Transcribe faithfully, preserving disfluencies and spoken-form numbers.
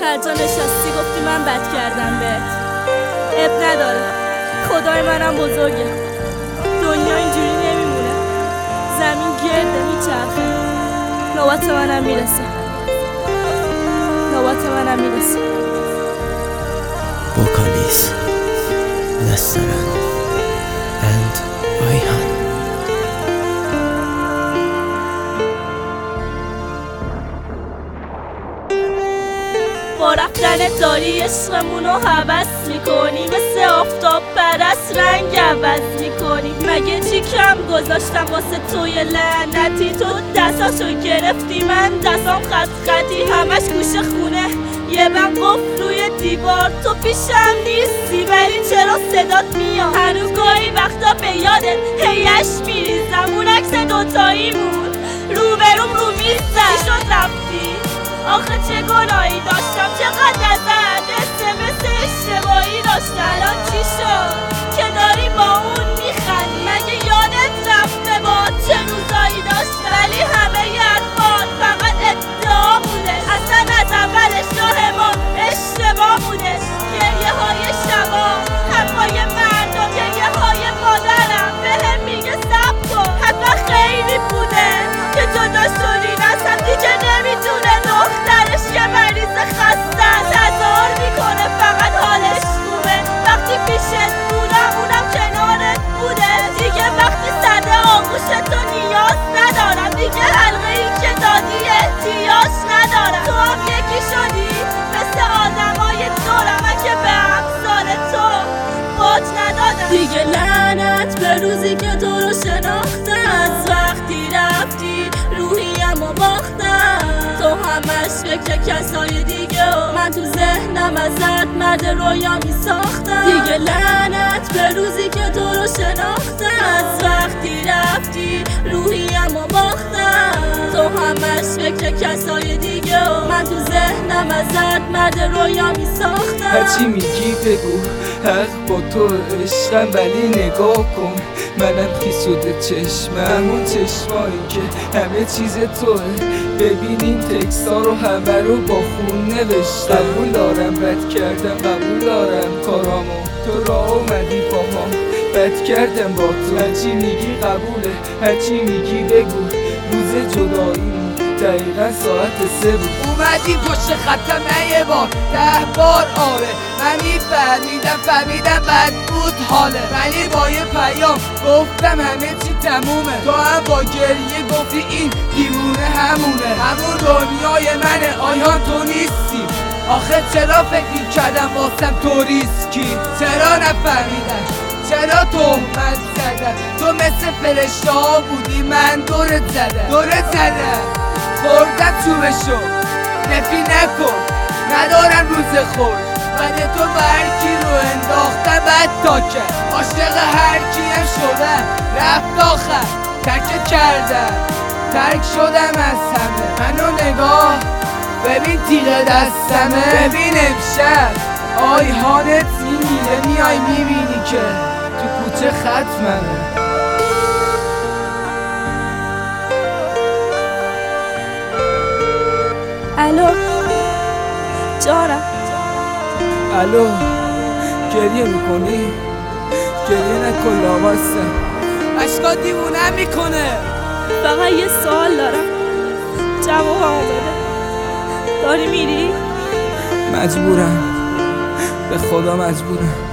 سر جا نشستی گفتی من بد کردم بهت. اب نداره، خدای منم بزرگه. دنیا اینجوری نمیمونه، زمین گرده میچرخه. نوبت منم میرسه، نوبت منم میرسه. Vocalist Lestaran and Ayhan. با رفتن داری عشقمونو حوض میکنی، مثل آفتاب پرست رنگ عوض میکنی. مگه چی کم گذاشتم واسه توی لعنتی؟ تو دستاشو گرفتی، من دستام خط خطی، همش گوشه خونه یه بم قفل روی دیوار. تو پیشم نیستی ولی چرا صدات میاد؟ هنوز گاهی وقتا به یادت هیش میریزم. اون عکس دوتاییمون روبروم رو میزن. شد رفتی؟ آخه چه گناهی داشتم؟ چقدر ازت اسمس اشتباهی داشتم. الان چی شد که داری با اون میخندی؟ مگه یادت رفته با چه روزایی داشتم؟ ولی همه حرفات فقط ادعا بوده، اصلا از اولش راه ما اشتباه بوده. گریه های شبا، حرفای مردم، گریه های مادرم بهم میگه صبر کن، حتما خیلی بوده که جدا شدی. اصلا دیگه نمیتونه دخترش که مریض خسته تظاهر میکنه فقط حالش خوبه. وقتی پیشت بودم اونم کنارت بوده. دیگه وقتی صده آغوشتو نیاز ندارم، دیگه حلقه ای که دادی احتیاج ندارم. تو هم یکی شدی مثل آدمای دورم، من که به امثال تو باج ندادم. دیگه لعنت به روزی که تو رو شناختم. از وقتی رفتی روحیم و باختم. تو همش فکر کسای دیگه و من تو ذهنم ازت مرد رویا می ساختم. دیگه لعنت به روزی که تو رو شناختم. از وقتی رفتی روحیم و باختم. تو همش فکر کسای دیگه و من تو ذهنم ازت مرد رویا می ساختم. هرچی میگی بگو، حق با تو عشقم، ولی نگاه کن منم خیس شده چشمم. اون چشمایی که همه چیز توه. ببین این تکست ها رو همه رو با خون نوشتم. قبول دارم بد کردم، قبول دارم کارامو. تو راه اومدی با هم، بد کردم با تو. هرچی میگی قبوله، هرچی میگی بگو. روز جداییمون دقیقا ساعت سه بود. اومدی پشت خطم یه بار ده بار آره. من میفهمیدم فهمیدم بد بود حاله، ولی با یه پیام گفتم همه چی تمومه. تو هم با گریه گفتی این دیوونه همونه. همون دنیای منه آیان تو نیستی. آخه چرا فکر میکردم واسم تو ریسکی؟ چرا نفهمیدم؟ چرا تهمت زدم؟ تو مثل فرشته ها بودی، من دورت زدم دورت زدم خوردم چوبشو نفی نکن، ندارم روز خوش. بعد تو برکی رو انداختم بد تا کرد. عاشق هر کیم شدم رفت آخر ترک کردم، ترک شدم از همه. منو نگاه ببین تیغ دستمه. ببین امشب آیهانت میمیره، میای میبینی که تو کوچه ختممه. الو جانم. الو گریه میکنی؟ گریه نکن لامسته، اشکا دیوونم میکنه. فقط یه سوال دارم، جوابمو بده. داری میری؟ مجبورم، به خدا مجبورم.